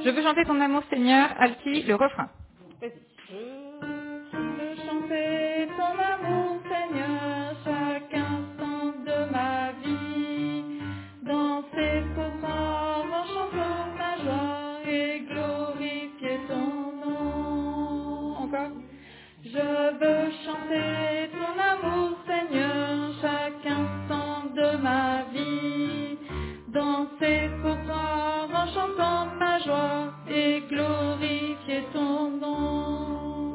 Je veux chanter ton amour, Seigneur. Alki, le refrain. Vas-y. Je veux chanter ton amour, Seigneur, chaque instant de ma vie. Danser pour toi en chantant ta joie et glorifier ton nom. Encore. Je veux chanter ton amour, Seigneur, chaque instant de ma vie. Danser pour toi en chantant ta joie et glorifier ton